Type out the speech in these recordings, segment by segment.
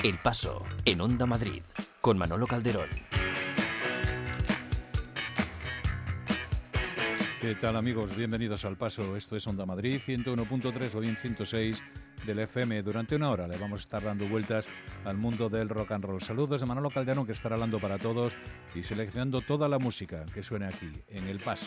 El Paso, en Onda Madrid, con Manolo Calderón. ¿Qué tal, amigos? Bienvenidos al Paso. Esto es Onda Madrid, 101.3 o bien 106 del FM. Durante una hora le vamos a estar dando vueltas al mundo del rock and roll. Saludos de Manolo Calderón, que estará hablando para todos y seleccionando toda la música que suene aquí, en El Paso.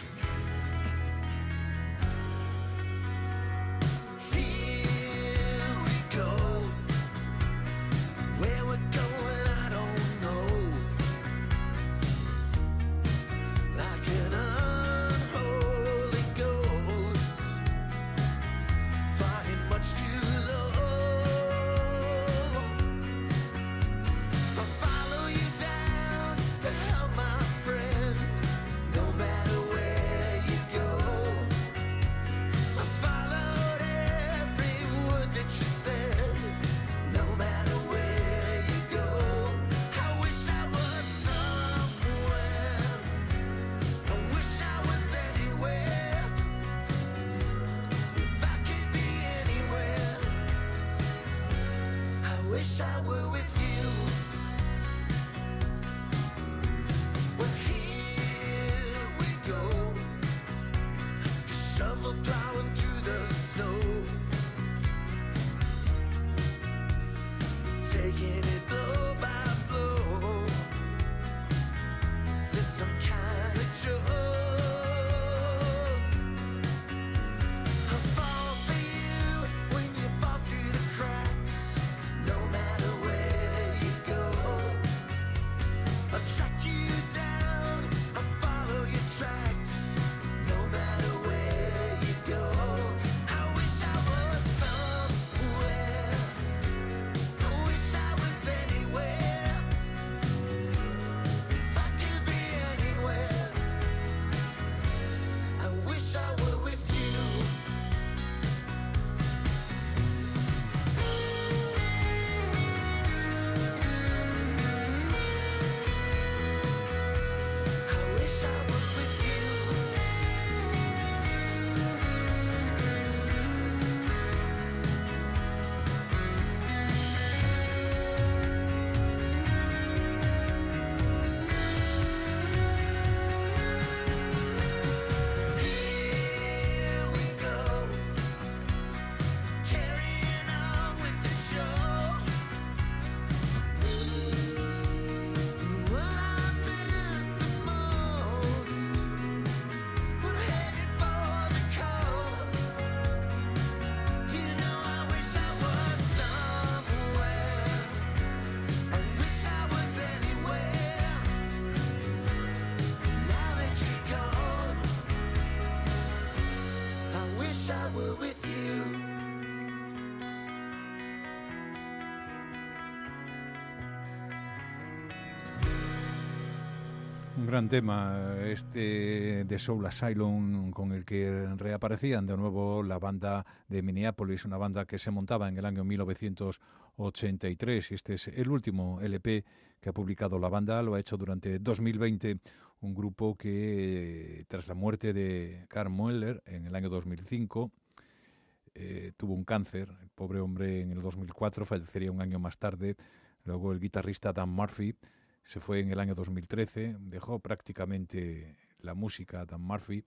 Un gran tema, este de Soul Asylum, con el que reaparecían de nuevo la banda de Minneapolis, una banda que se montaba en el año 1983. Este es el último LP que ha publicado la banda, lo ha hecho durante 2020, un grupo que tras la muerte de Karl Moeller en el año 2005, tuvo un cáncer. El pobre hombre en el 2004 fallecería un año más tarde. Luego el guitarrista Dan Murphy se fue en el año 2013, dejó prácticamente la música Dan Murphy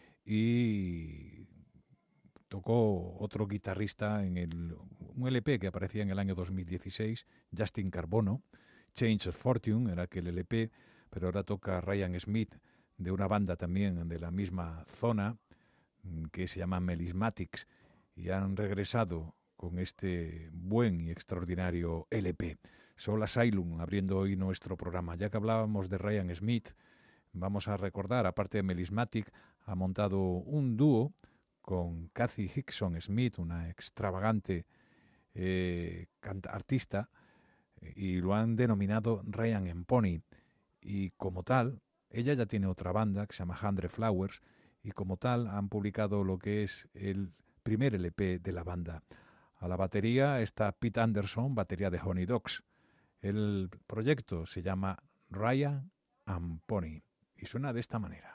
y tocó otro guitarrista en un LP que aparecía en el año 2016, Justin Carbono. Change of Fortune era aquel LP, pero ahora toca Ryan Smith, de una banda también de la misma zona que se llama Melismatics, y han regresado con este buen y extraordinario LP. Soul Asylum, abriendo hoy nuestro programa. Ya que hablábamos de Ryan Smith, vamos a recordar, aparte de Melismatic, ha montado un dúo con Cathy Hickson Smith, una extravagante artista, y lo han denominado Ryan and Pony. Y como tal, ella ya tiene otra banda que se llama 100 Flowers, y como tal han publicado lo que es el primer LP de la banda. A la batería está Pete Anderson, batería de Honey Dogs. El proyecto se llama Ryan and Pony y suena de esta manera.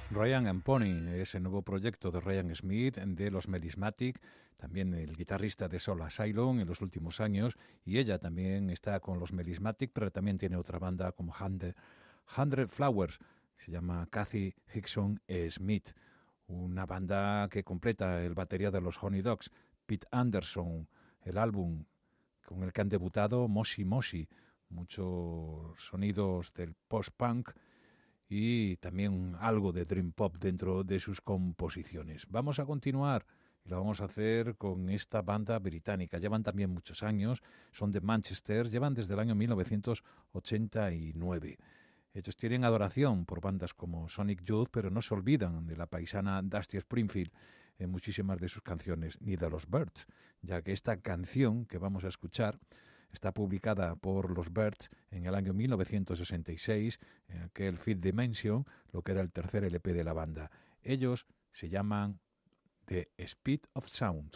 Ryan and Pony es el nuevo proyecto de Ryan Smith de los Melismatic, también el guitarrista de Soul Asylum en los últimos años, y ella también está con los Melismatic, pero también tiene otra banda como Hundred Flowers, se llama Kathy Hickson Smith, una banda que completa el batería de los Honey Dogs, Pete Anderson, el álbum con el que han debutado Moshi Moshi, muchos sonidos del post-punk y también algo de dream pop dentro de sus composiciones. Vamos a continuar y lo vamos a hacer con esta banda británica. Llevan también muchos años, son de Manchester, llevan desde el año 1989. Ellos tienen adoración por bandas como Sonic Youth, pero no se olvidan de la paisana Dusty Springfield en muchísimas de sus canciones, ni de los Byrds, ya que esta canción que vamos a escuchar está publicada por los Byrds en el año 1966, en aquel Fifth Dimension, lo que era el tercer LP de la banda. Ellos se llaman The Speed of Sound.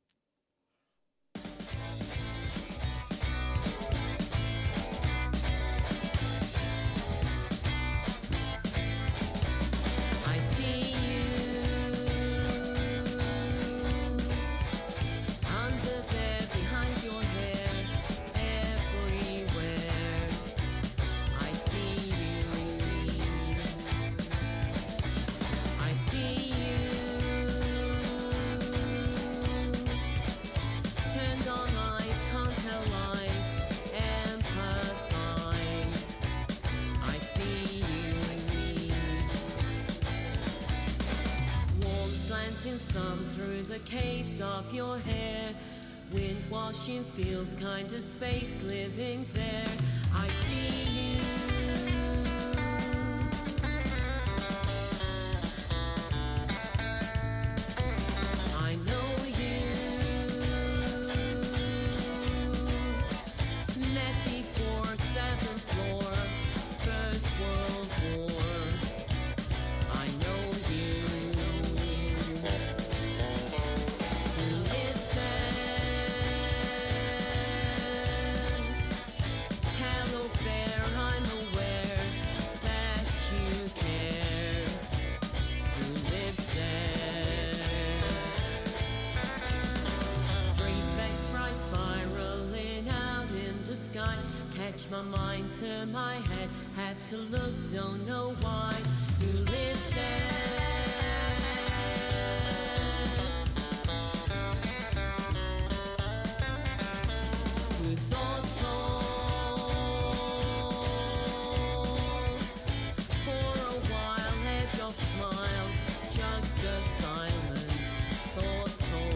Caves of your hair, wind washing fields, kind of space living there. I see you. I know you. Met before 7th floor, First World War. I know you. My mind to my head, have to look, don't know why. Who lives there? Who thought for a while, edge of smile, just a silent thought.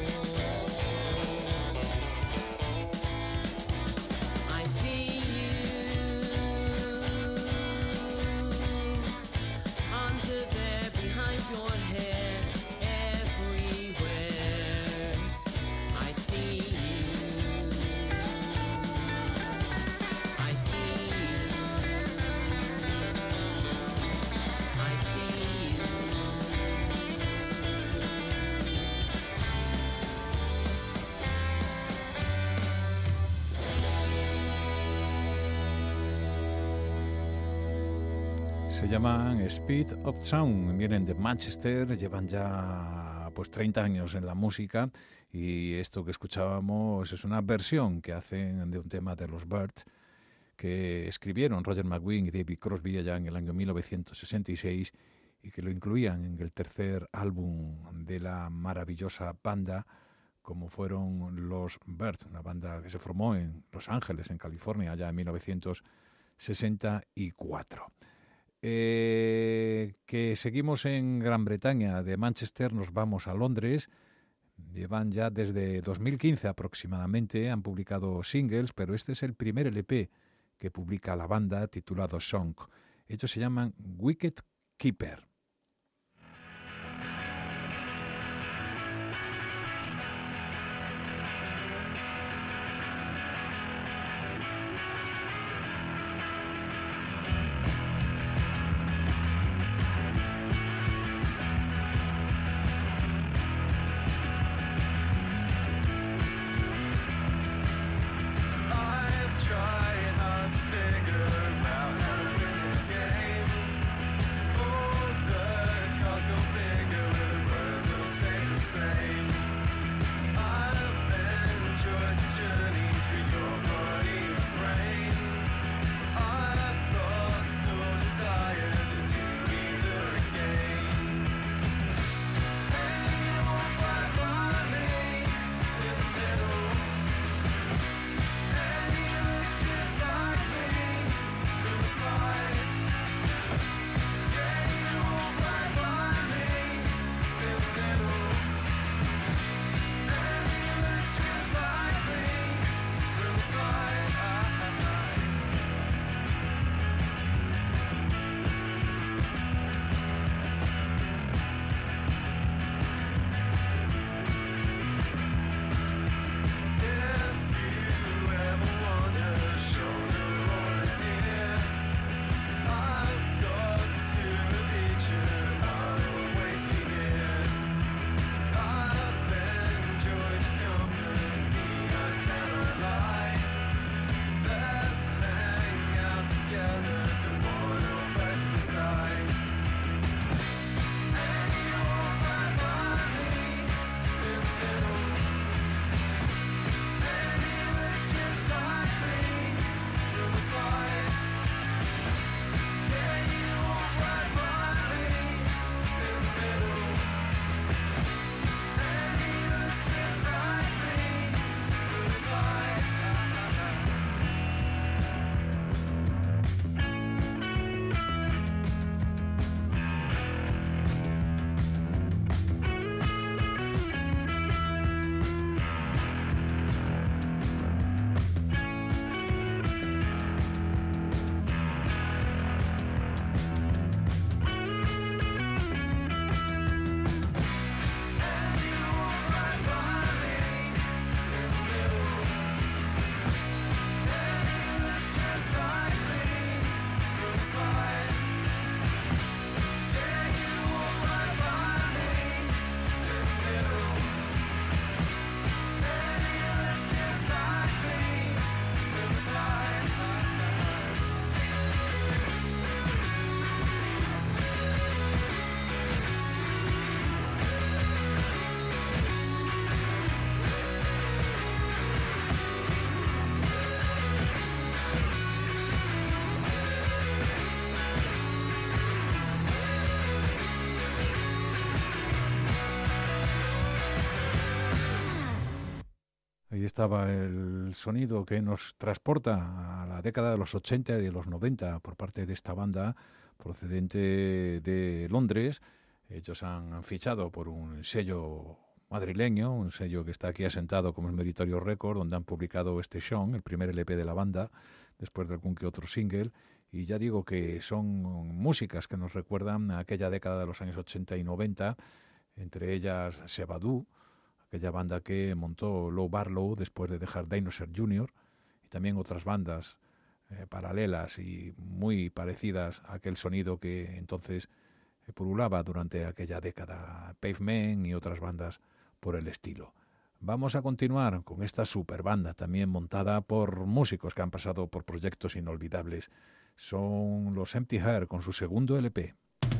I see. Your hair everywhere. I see you. I see you. I see you. Se llaman Speed of Sound, vienen de Manchester, llevan ya pues 30 años en la música y esto que escuchábamos es una versión que hacen de un tema de los Byrds que escribieron Roger McGuinn y David Crosby allá en el año 1966 y que lo incluían en el tercer álbum de la maravillosa banda como fueron los Byrds, una banda que se formó en Los Ángeles, en California, allá en 1964. Que seguimos en Gran Bretaña, de Manchester nos vamos a Londres. Llevan ya desde 2015 aproximadamente, han publicado singles, pero este es el primer LP que publica la banda titulado Song. Ellos se llaman Wicked Keeper. Figure out how to win this game. Oh, Ahí estaba el sonido que nos transporta a la década de los 80 y de los 90 por parte de esta banda procedente de Londres. Ellos han fichado por un sello madrileño, un sello que está aquí asentado como el Meritorio Record, donde han publicado este Sean, el primer LP de la banda, después de algún que otro single. Y ya digo que son músicas que nos recuerdan a aquella década de los años 80 y 90, entre ellas Sebadú, aquella banda que montó Lou Barlow después de dejar Dinosaur Jr., y también otras bandas paralelas y muy parecidas a aquel sonido que entonces pululaba durante aquella década, Pavement y otras bandas por el estilo. Vamos a continuar con esta super banda, también montada por músicos que han pasado por proyectos inolvidables. Son los Empty Hair con su segundo LP.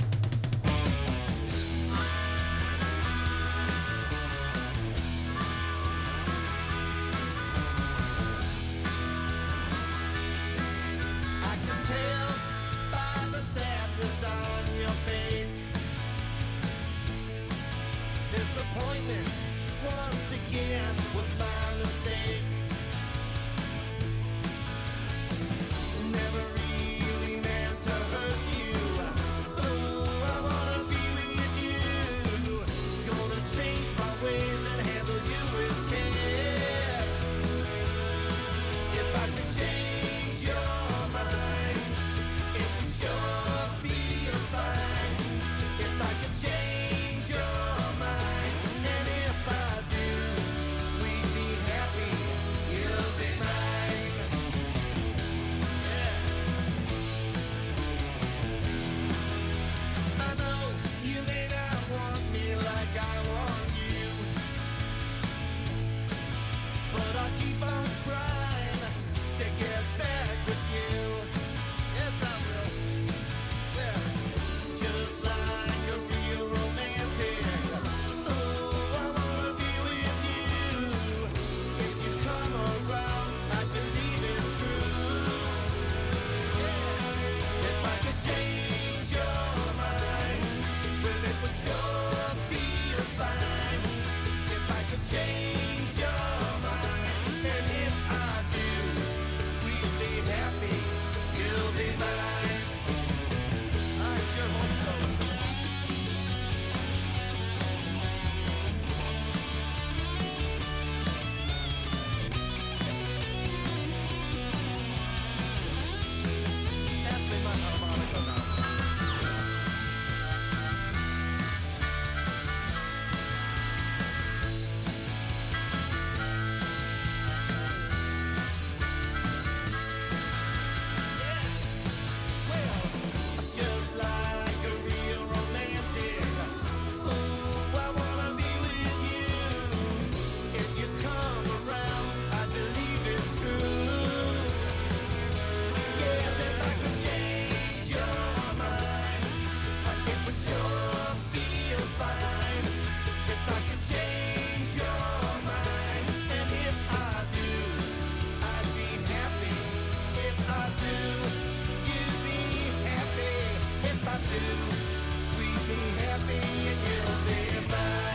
Disappointment once again was my mistake. Never really meant to hurt you. Oh, I wanna be with you. Gonna change my ways and handle you with care. If I could change your mind, it would sure be a fine. If I could change your mind, and if I do, we'd be happy, you'll be mine. Yeah. I know you may not want me like I want you, but I'll keep on trying to get back with you. Yes, I will. Yeah. Just like a real romantic. Oh, I wanna be with you. If you come around, I believe it's true. Yeah. If I could change your mind, well, it would sure be a fine. If I could change your mind, and if I do, we'll be happy, you'll be mine. I sure hope so. Pass me my harmonica now. Well, just like a real romantic. Ooh, I wanna be with you. If you come around, I believe it's true. Yes, if I could change your mind, it would sure be a fine. If I could change your mind, and if I do, I'd be happy. If I do, you'd be happy. If I do, we'd be happy and you'll be mine.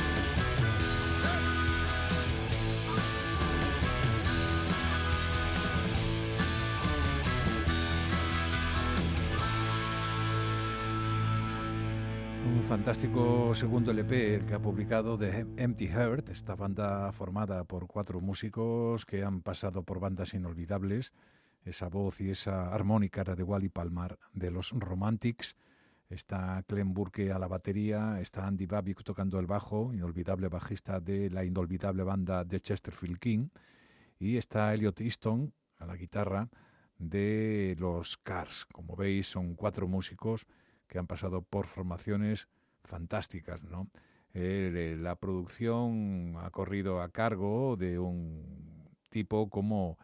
Un fantástico segundo LP el que ha publicado de Empty Heart, esta banda formada por 4 músicos que han pasado por bandas inolvidables. Esa voz y esa armónica era de Wally Palmer de los Romantics. Está Clem Burke a la batería, está Andy Babick tocando el bajo, inolvidable bajista de la inolvidable banda de Chesterfield King, y está Elliot Easton a la guitarra de los Cars. Como veis, son 4 músicos que han pasado por formaciones fantásticas, ¿no? La producción ha corrido a cargo de un tipo como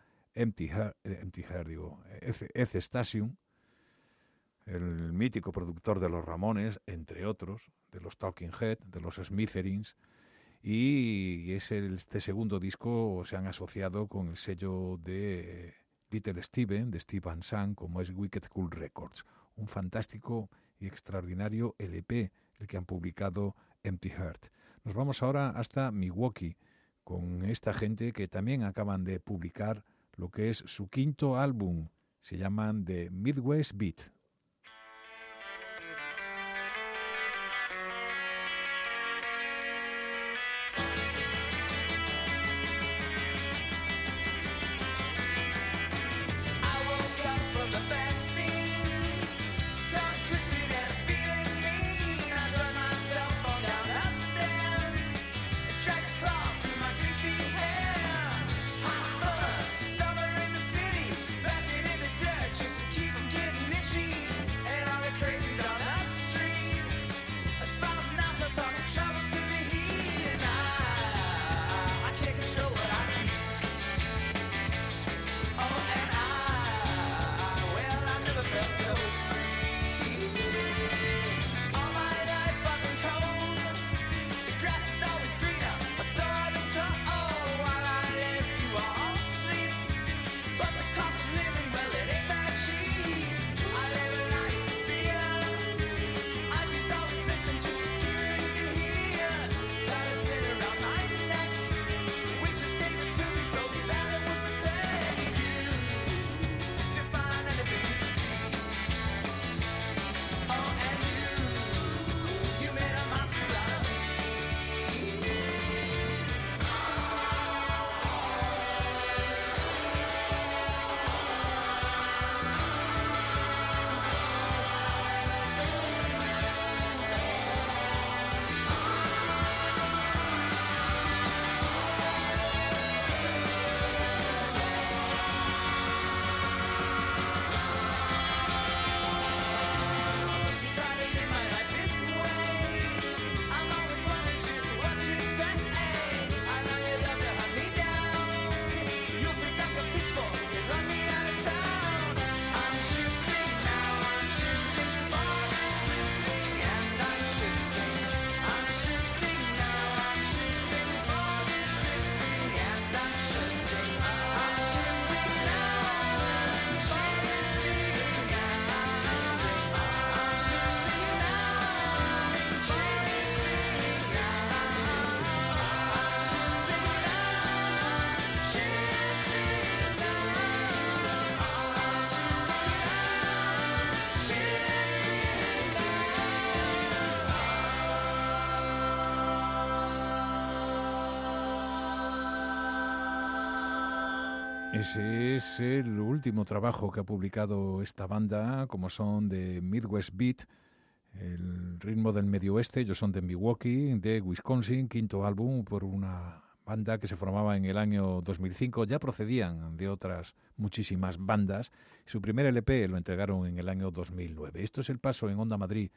Eze Stasium, el mítico productor de los Ramones, entre otros, de los Talking Head, de los Smithereens, y este segundo disco se han asociado con el sello de Little Steven, de Steve Van Sant, como es Wicked Cool Records. Un fantástico y extraordinario LP, el que han publicado Empty Heart. Nos vamos ahora hasta Milwaukee con esta gente que también acaban de publicar lo que es su quinto álbum. Se llaman The Midwest Beat. Ese es el último trabajo que ha publicado esta banda, como son de Midwest Beat, el ritmo del medio oeste. Ellos son de Milwaukee, de Wisconsin, quinto álbum por una banda que se formaba en el año 2005. Ya procedían de otras muchísimas bandas. Su primer LP lo entregaron en el año 2009. Esto es el paso en Onda Madrid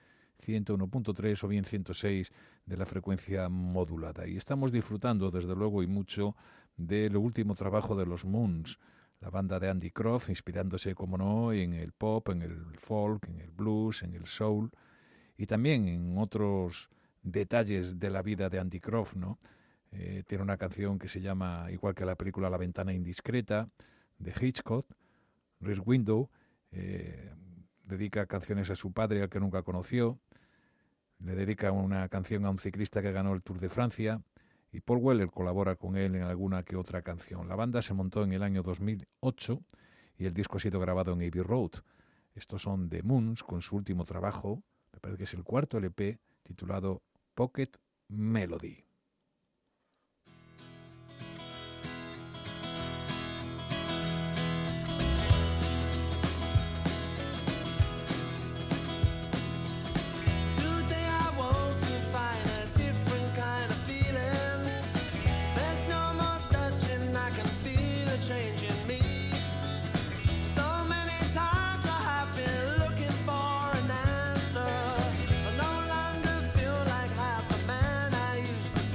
101.3 o bien 106 de la frecuencia modulada. Y estamos disfrutando, desde luego, y mucho del último trabajo de los Moons, la banda de Andy Croft, inspirándose, como no, en el pop, en el folk, en el blues, en el soul, y también en otros detalles de la vida de Andy Croft, ¿no? Tiene una canción que se llama, igual que la película La ventana indiscreta, de Hitchcock. Rear Window, dedica canciones a su padre, al que nunca conoció. Le dedica una canción a un ciclista que ganó el Tour de Francia. Y Paul Weller colabora con él en alguna que otra canción. La banda se montó en el año 2008 y el disco ha sido grabado en Abbey Road. Estos son The Moons con su último trabajo, me parece que es el cuarto LP, titulado Pocket Melody. Used to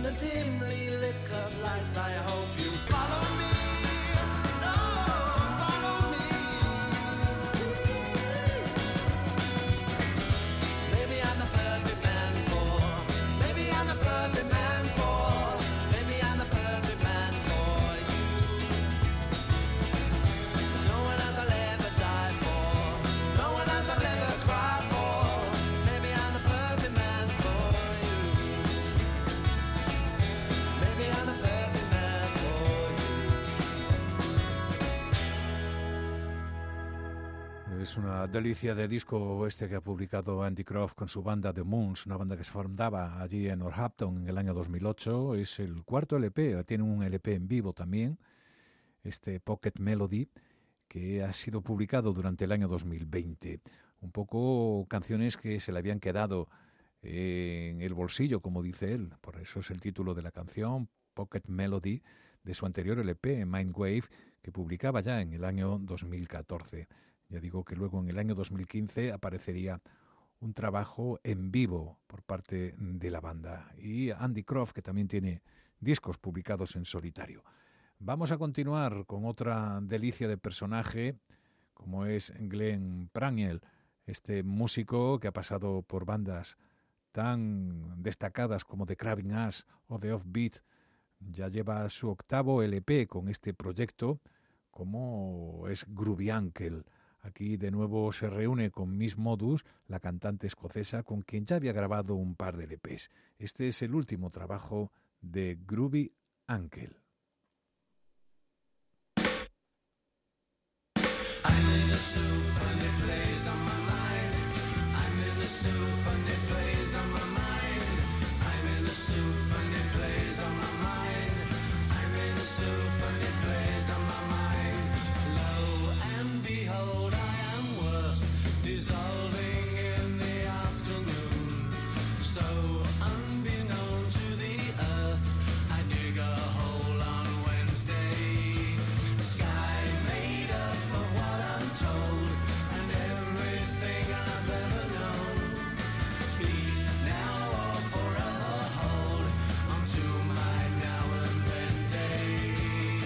the dimly lit club lights. I hope you follow me. No, follow me. Maybe I'm the perfect man for. Maybe I'm the perfect man for. Maybe I'm the perfect man for you. No one else I'll ever die for. No one else I'll ever cry for. Maybe I'm the perfect man for you. Maybe I'm the perfect man for you. Es una delicia de disco este que ha publicado Andy Croft con su banda The Moons, una banda que se formaba allí en Northampton en el año 2008. Es el cuarto LP, tiene un LP en vivo también, este Pocket Melody, que ha sido publicado durante el año 2020. Un poco canciones que se le habían quedado en el bolsillo, como dice él. Por eso es el título de la canción, Pocket Melody, de su anterior LP, Mindwave, que publicaba ya en el año 2014. Ya digo que luego en el año 2015 aparecería un trabajo en vivo por parte de la banda. Y Andy Croft, que también tiene discos publicados en solitario. Vamos a continuar con otra delicia de personaje, como es Glenn Prangnell, este músico que ha pasado por bandas tan destacadas como The Craving Ass o The Offbeat. Ya lleva su octavo LP con este proyecto, como es Groovy Uncle. Aquí de nuevo se reúne con Miss Modus, la cantante escocesa, con quien ya había grabado un par de LPs. Este es el último trabajo de Groovy Uncle. I'm in the soup and it plays on my mind. I'm in the soup and it plays on my mind. I'm in the soup and it plays on my mind. I'm in the soup and it plays on my mind. Lo and behold, I am worth dissolving in the afternoon. So unbeknown to the earth, I dig a hole on Wednesday. Sky made up of what I'm told and everything I've ever known. Speak now or forever hold onto my now and then day.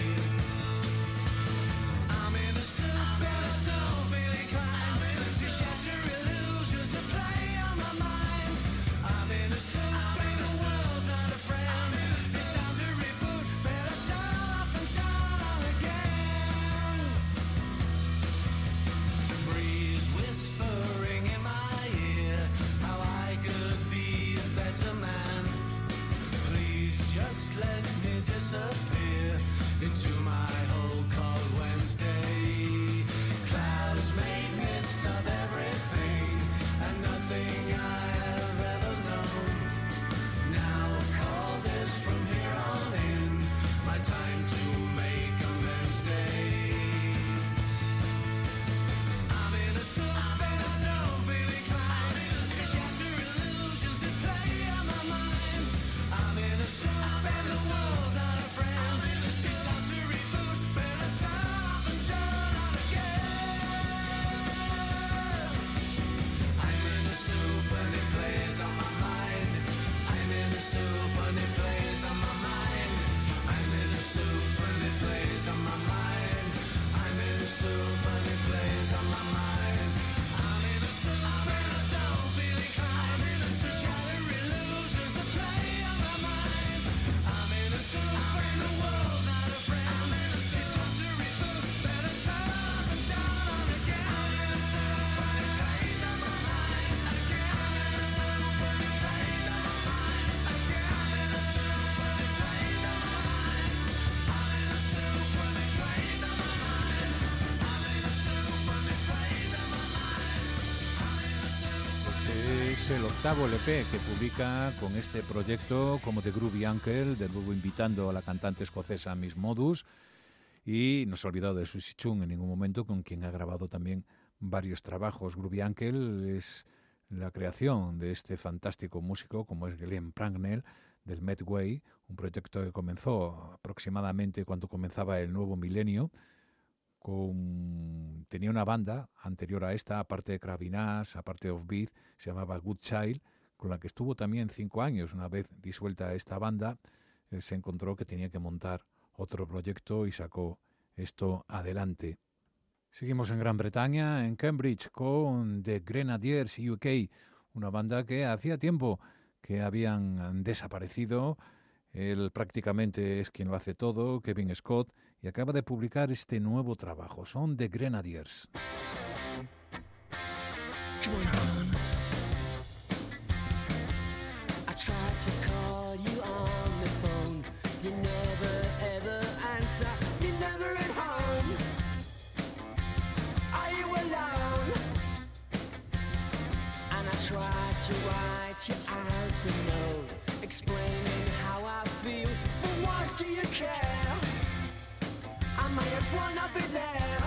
I'm in a soup and a soul feeling kind to shatter illusions that play on my mind. I'm in a soup and the world's not a friend. It's time to reboot, better turn off and turn on again. Breeze whispering in my ear how I could be a better man. Please just let me disappear into my hole called Wednesday. Clouds made mist of everything and nothing I have ever known. Now call this from here on in my time to make amends day. I'm in a soup and a soul feeling kind to shatter illusions that play on my mind. I'm in a soup and the world's not a friend. It's time to reboot, better turn off and turn on again. I'm in a soup and it plays on my mind. I'm in a soup and it plays on my mind. I'm in a soup and it plays on my mind. I'm in a soup and it plays on my mind. I'm in a soup and a soul feeling kind to shatter illusions that play on my mind. I'm in a soup and the world's not a friend. It's time to reboot, better turn off and turn on again. I'm in a soup and it plays on my mind. Again, I'm in a soup and it plays on my mind. Again, I'm in a soup and it plays on my mind. I'm in a soup and it plays on my mind. I'm in a soup and it plays on my mind. I'm in a soup and Este es el octavo LP que publica con este proyecto como The Groovy Uncle, de nuevo invitando a la cantante escocesa Miss Modus, y no se ha olvidado de Susie Chung en ningún momento, con quien ha grabado también varios trabajos. Groovy Uncle es la creación de este fantástico músico como es Glenn Prangnell del Medway, un proyecto que comenzó aproximadamente cuando comenzaba el nuevo milenio. Tenía una banda anterior a esta, aparte de Craving Ass, aparte de Offbeat, se llamaba Good Child, con la que estuvo también 5 años. Una vez disuelta esta banda, se encontró que tenía que montar otro proyecto y sacó esto adelante. Seguimos en Gran Bretaña, en Cambridge, con The Grenadiers UK, una banda que hacía tiempo que habían desaparecido. Él prácticamente es quien lo hace todo, Kevin Scott, y acaba de publicar este nuevo trabajo. Son The Grenadiers. Come on, hon. I tried to call you on the phone. You never ever answer. You're never at home. Are you alone? And I tried to write you out a note, explaining how I feel. But what do you care? I might as well not be there.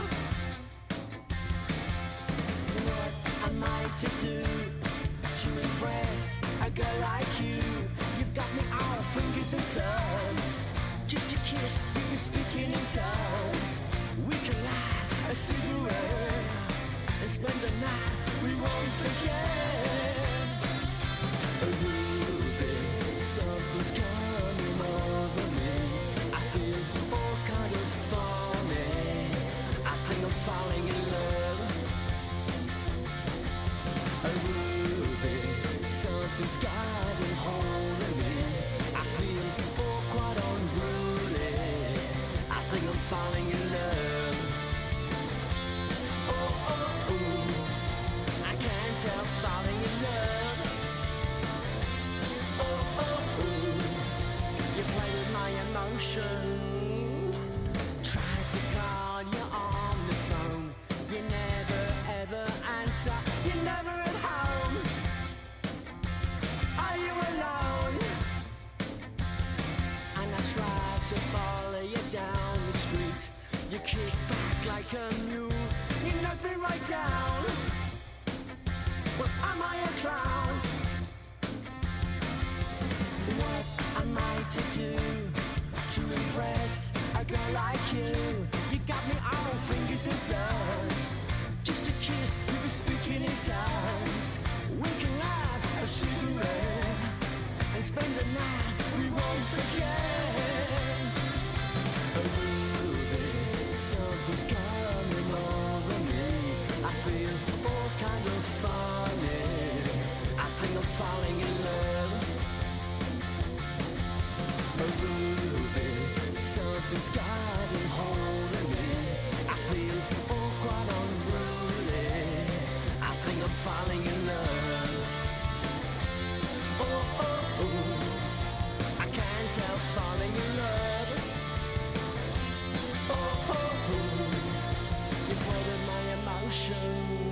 What am I to do to impress a girl like you? You've got me all fingers and thumbs. Just a kiss, you can speak in tongues. We can light a cigarette and spend the night we won't forget. Ruby, something's coming over me. I feel all kind of funny. I think I'm falling in love. Ruby, something's got a hold of me. I feel all quite unruly. I think I'm falling in love. Oh, oh, oh, I can't help falling in love. Oh, oh, oh, you play with my emotion. Try to call you on the phone. You never ever answer. You're never at home. Are you alone? And I try to follow you down the street. You kick back like a mule. You knock me right down. Well, am I a clown? What am I to do to impress a girl like you? You got me all fingers and thumbs. Just a kiss, we were speaking in tongues. We can light a cigarette and spend the night we won't forget. Ruby, something's coming over me. I feel all kind of funny. I think I'm falling in love. Ruby, something's got a hold of me. I feel all quite unruly. I think I'm falling in love. Oh, oh, oh, I can't help falling in love. Oh, oh, oh, you play with my emotion.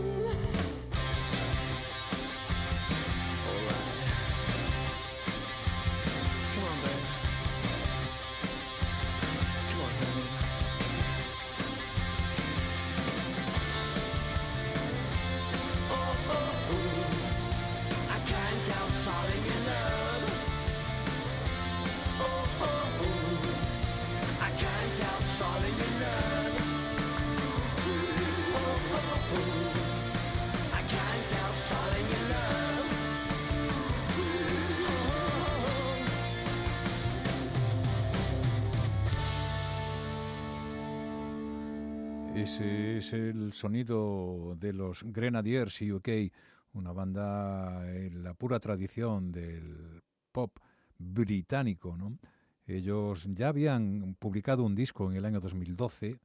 Ese es el sonido de los Grenadiers UK, una banda en la pura tradición del pop británico, ¿no? Ellos ya habían publicado un disco en el año 2012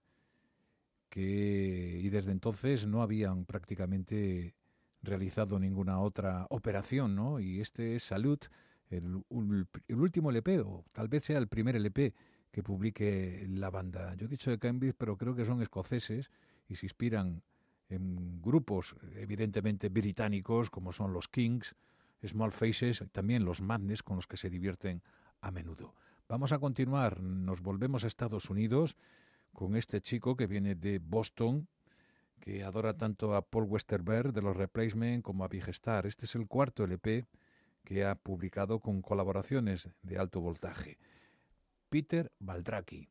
y desde entonces no habían prácticamente realizado ninguna otra operación, ¿no? Y este es Salute, el último LP, o tal vez sea el primer LP que publique la banda. Yo he dicho de Cambridge, pero creo que son escoceses y se inspiran en grupos evidentemente británicos como son los Kings, Small Faces y también los Madness, con los que se divierten a menudo. Vamos a continuar, nos volvemos a Estados Unidos con este chico que viene de Boston, que adora tanto a Paul Westerberg de los Replacements como a Big Star. Este es el cuarto LP que ha publicado con colaboraciones de alto voltaje. Peter Baldraki.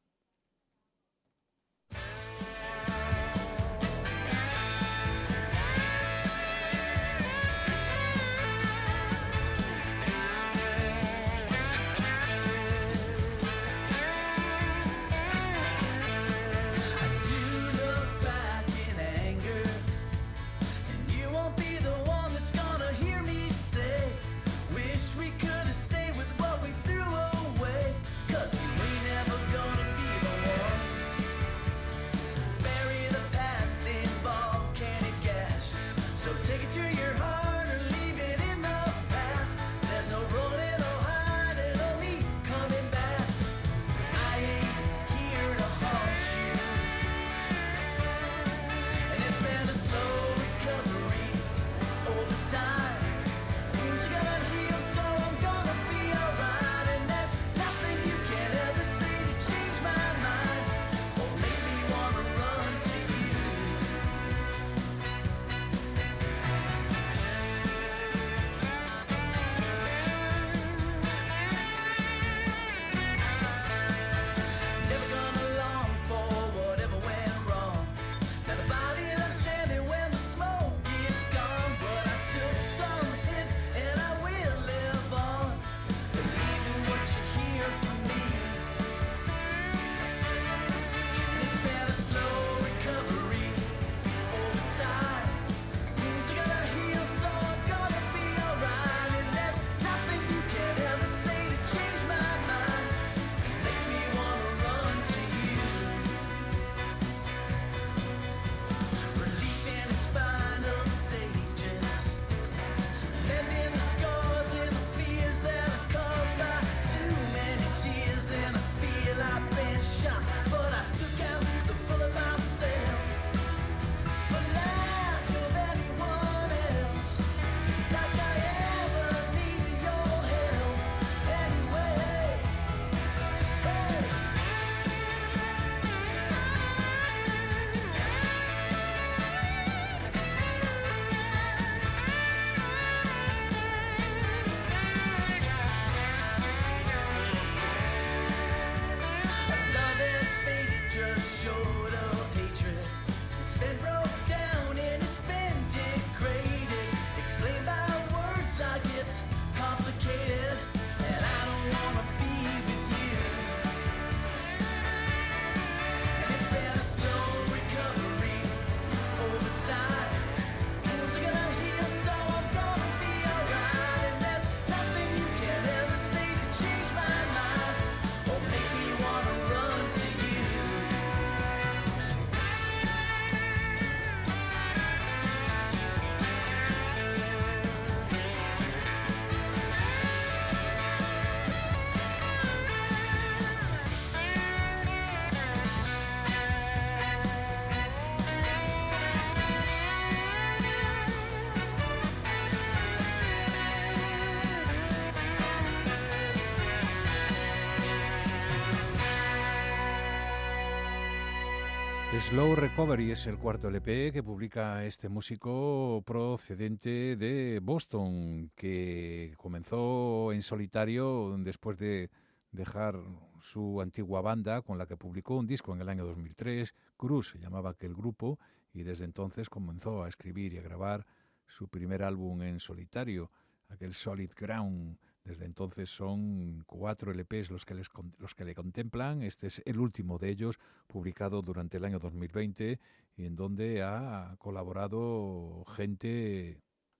Slow Recovery es el cuarto LP que publica este músico procedente de Boston, que comenzó en solitario después de dejar su antigua banda, con la que publicó un disco en el año 2003. Cruz se llamaba aquel grupo, y desde entonces comenzó a escribir y a grabar su primer álbum en solitario, aquel Solid Ground. Desde entonces son 4 LPs los que le contemplan. Este es el último de ellos, publicado durante el año 2020, y en donde ha colaborado gente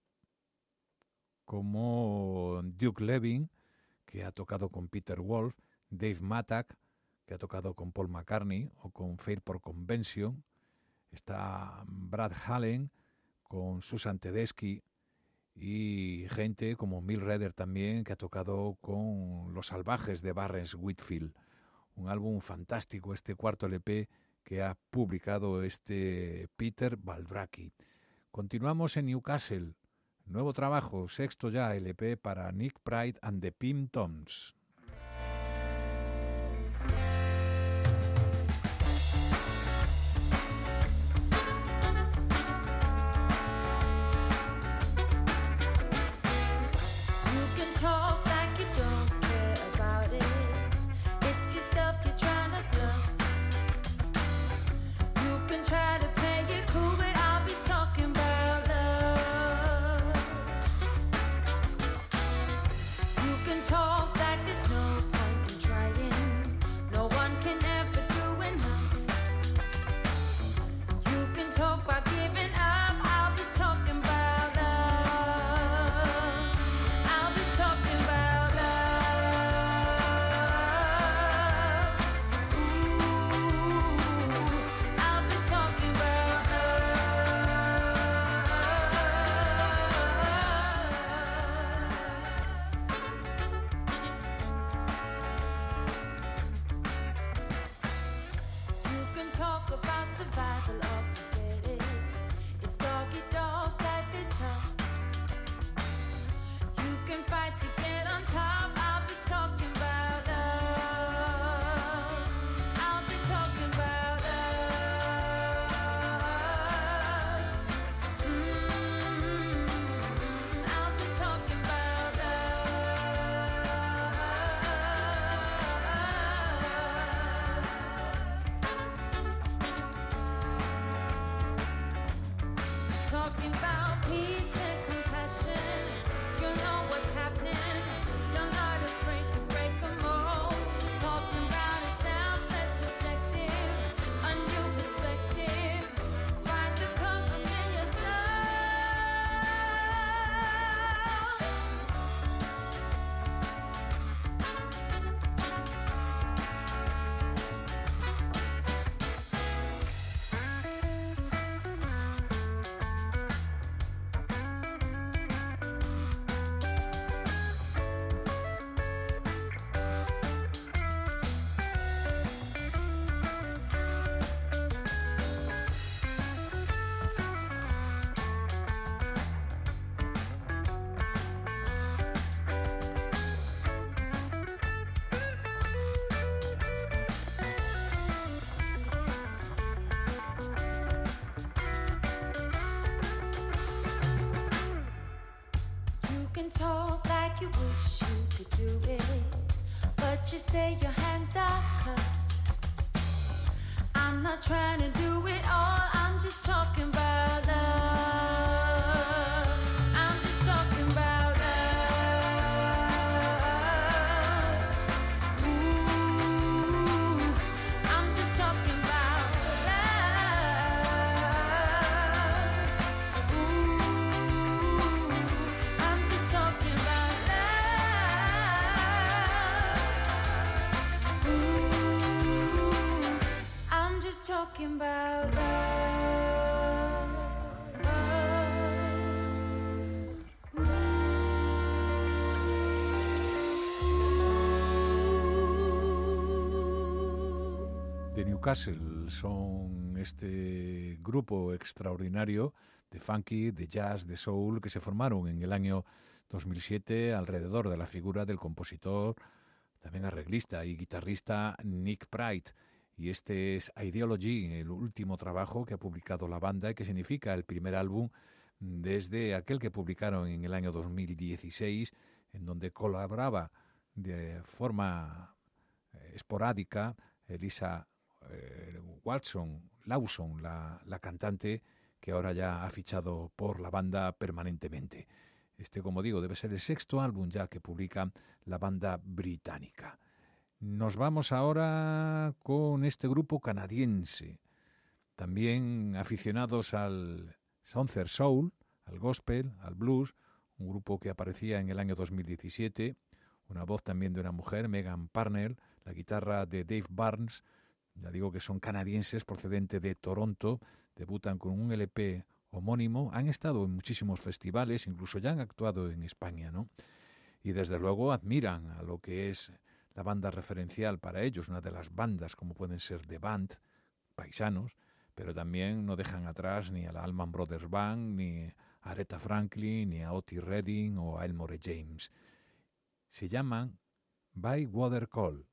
como Duke Levin, que ha tocado con Peter Wolf, Dave Mattak, que ha tocado con Paul McCartney o con Fairport Convention. Está Brad Hallen con Susan Tedeschi, y gente como Mil Redder también, que ha tocado con Los Salvajes de Barnes Whitfield. Un álbum fantástico, este cuarto LP que ha publicado este Peter Baldraki. Continuamos en Newcastle. Nuevo trabajo, sexto ya LP para Nick Pride and the Pim Toms. Talk like you wish you could do it, but you say your hands are cuffed. I'm not trying to do it all, I'm just talking about love. I'm just talking about love. Ooh, I'm just talking about love. Ooh, I'm just talking about love. Ooh, I'm just talking about love. De Newcastle son este grupo extraordinario de funky, de jazz, de soul, que se formaron en el año 2007 alrededor de la figura del compositor, también arreglista y guitarrista Nick Pride. Y este es Ideology, el último trabajo que ha publicado la banda y que significa el primer álbum desde aquel que publicaron en el año 2016, en donde colaboraba de forma esporádica Elisa Lawson, la cantante, que ahora ya ha fichado por la banda permanentemente. Este, como digo, debe ser el sexto álbum ya que publica la banda británica. Nos vamos ahora con este grupo canadiense, también aficionados al Southern Soul, al gospel, al blues, un grupo que aparecía en el año 2017, una voz también de una mujer, Megan Parnell, la guitarra de Dave Barnes. Ya digo que son canadienses procedentes de Toronto, debutan con un LP homónimo, han estado en muchísimos festivales, incluso ya han actuado en España, ¿no? Y desde luego admiran a lo que es la banda referencial para ellos, una de las bandas como pueden ser The Band, paisanos, pero también no dejan atrás ni a la Allman Brothers Band, ni a Aretha Franklin, ni a Otis Redding o a Elmore James. Se llaman By Water Call.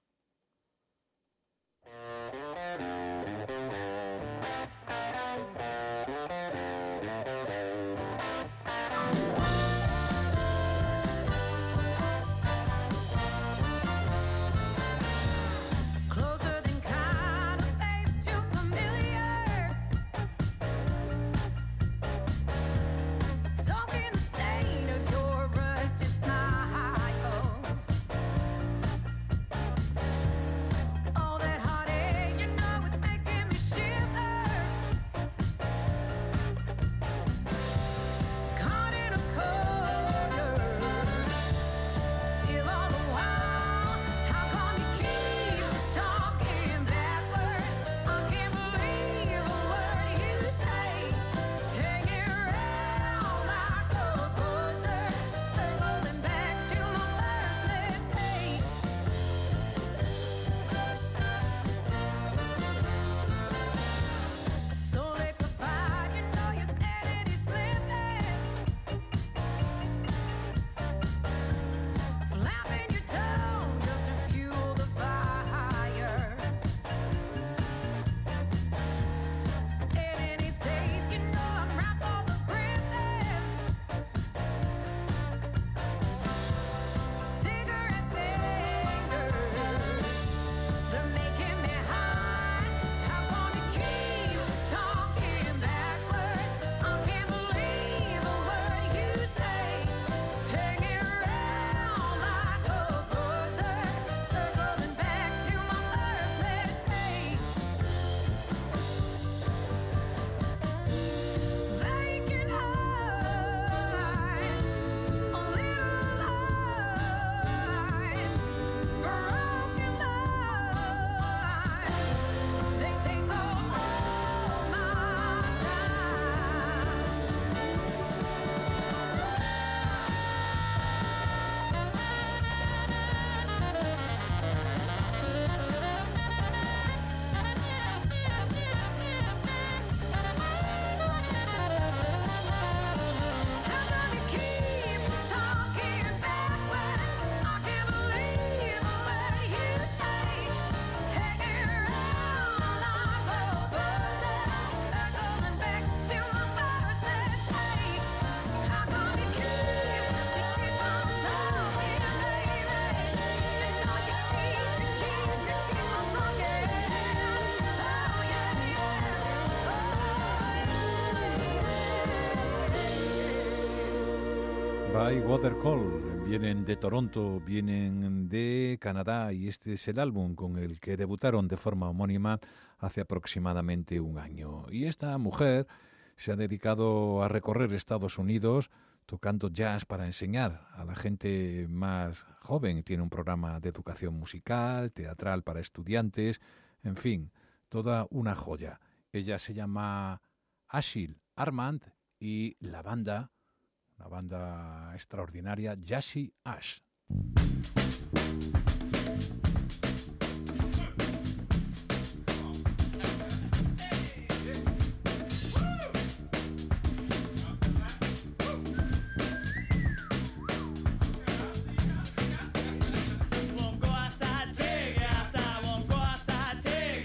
By Water Call, vienen de Toronto, vienen de Canadá y este es el álbum con el que debutaron de forma homónima hace aproximadamente un año. Y esta mujer se ha dedicado a recorrer Estados Unidos tocando jazz para enseñar a la gente más joven. Tiene un programa de educación musical, teatral para estudiantes, en fin, toda una joya. Ella se llama Ashil Armand y la banda, una banda extraordinaria, Jazzy Ash. Won't go outside, take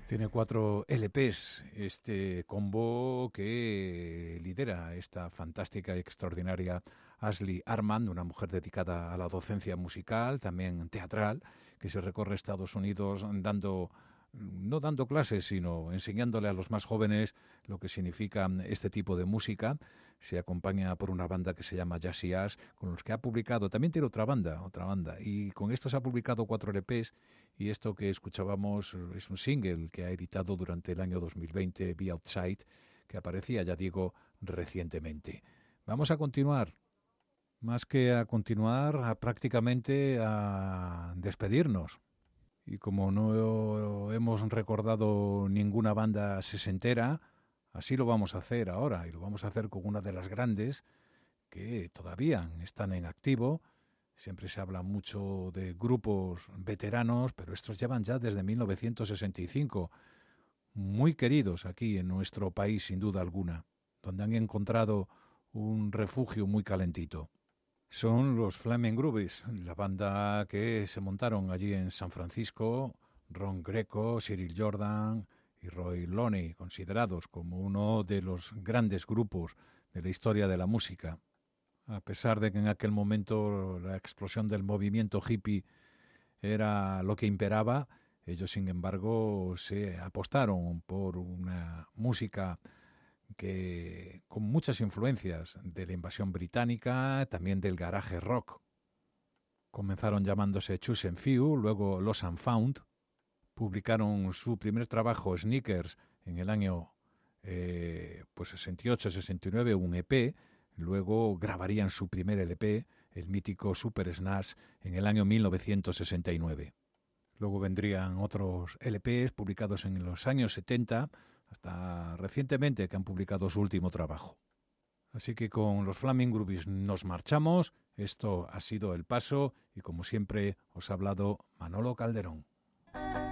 Tiene 4 LPs, este combo que lidera esta fantástica y extraordinaria Ashley Armand, una mujer dedicada a la docencia musical, también teatral, que se recorre Estados Unidos no dando clases, sino enseñándole a los más jóvenes lo que significa este tipo de música. Se acompaña por una banda que se llama Jazzy Ash, con los que ha publicado, también tiene otra banda, y con estos ha publicado 4 LPs, y esto que escuchábamos es un single que ha editado durante el año 2020, Be Outside, que aparecía, ya digo, recientemente. Vamos a continuar, más que a continuar, prácticamente a despedirnos. Y como no hemos recordado ninguna banda sesentera, así lo vamos a hacer ahora, y lo vamos a hacer con una de las grandes que todavía están en activo. Siempre se habla mucho de grupos veteranos, pero estos llevan ya desde 1965, muy queridos aquí en nuestro país, sin duda alguna, donde han encontrado un refugio muy calentito. Son los Flaming Groovies, la banda que se montaron allí en San Francisco, Ron Greco, Cyril Jordan y Roy Loney, considerados como uno de los grandes grupos de la historia de la música. A pesar de que en aquel momento la explosión del movimiento hippie era lo que imperaba, ellos, sin embargo, se apostaron por una música que con muchas influencias de la invasión británica, también del garage rock. Comenzaron llamándose Chosen Few, luego Lost and Found. Publicaron su primer trabajo, Sneakers, en el año 68-69, un EP. Luego grabarían su primer LP, el mítico Super Snash, en el año 1969. Luego vendrían otros LPs publicados en los años 70, hasta recientemente que han publicado su último trabajo. Así que con los Flaming Groovies nos marchamos. Esto ha sido El Paso y como siempre os ha hablado Manolo Calderón.